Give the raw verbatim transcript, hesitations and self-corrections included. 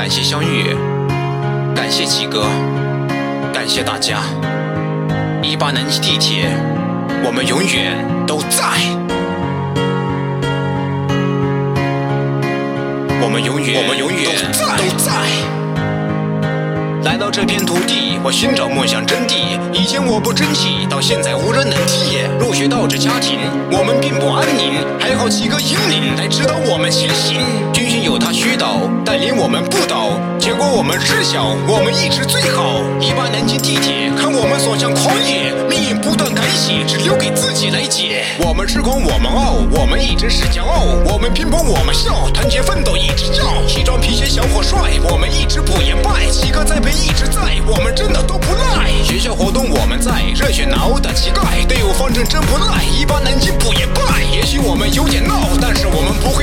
感谢相遇，感谢七哥，感谢大家。一八南京地铁，我们永远都在，我们永远，我们永远都在。来到这片土地，我寻找梦想真谛。以前我不争气，到现在无人能替。入学到这家庭，我们并不安宁，还好七哥引领来指导我们前行。军训有他虚导，带领我们不倒。结果我们知晓，我们一直最好。一八南京地铁，看我们所向狂野，命运不断改写，只留给自己来解。我们痴狂，我们傲，我们一直是骄傲。我们拼搏，我们笑，团结奋斗一直要。西装皮鞋小伙帅，我们一直不言败。七哥栽培一直在，我们真的都不赖。学校活动我们在，热血挠的膝盖，队伍方阵真不赖。一八南京不也败，也许我们有点闹，但是我们不会